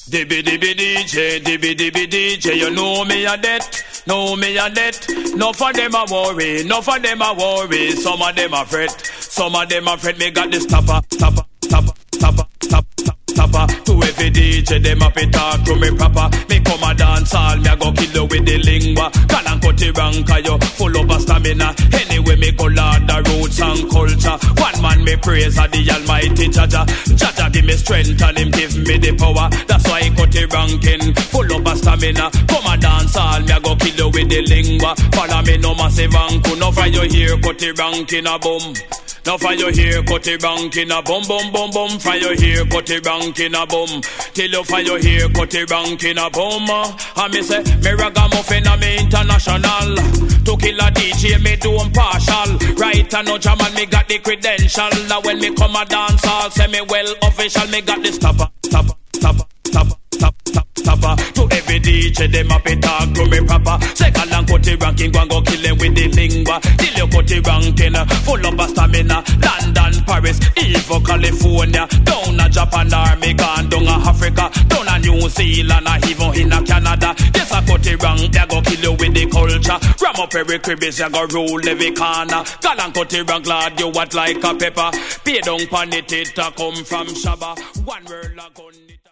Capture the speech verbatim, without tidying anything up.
Dibby dibby D J, dibby dibby D J, you know me a debt, know me a debt. No for them a worry, no for them a worry. Some of them a fret, some of them a fret. Me got this stopper, stopper, stopper, stopper, stopper, stopper. To every D J, them a fi talk to me proper. Me come a dance all, me a go kill you with the lingua. Can and cut it wrong, cause you full of a stamina. Anyway, me go lord the roots and culture. One man me praise a the almighty Jaja. Jaja give me strength and him give me the power. That's why I cut it ranking, full of a stamina. Come a dance all, me a go kill you with the lingua. Follow me no massive anku, no for you here, cut it ranking a boom. Now for you here, cut it ranking a boom, boom, boom, boom. For you here, cut it ranking a boom. Till you for you here, cut it ranking a boom. And me say, me ragamuffin a me international. To kill a D J, me do impartial. Right and no jam and me got the credential. Now when me come a dance, I'll say me well official. Me got the stopper, stopper, stopper, stopper, stopper, stopper, stopper. To every D J, them a be talk to me proper. Second and cut it ranking, go and go kill him with the lingua. Till you cut it ranking, full of a stamina. London, Paris, even California. Down a Japan, army gone down a Africa. Down a New Zealand, or even in a Canada. Yes, I cut it rank, they go kill you with the culture. Ram up every cribbies, you go rule every corner. Gal and cut it rank, glad you what like a pepper. Pay down pan it, it a come from Shabba. One world a gun.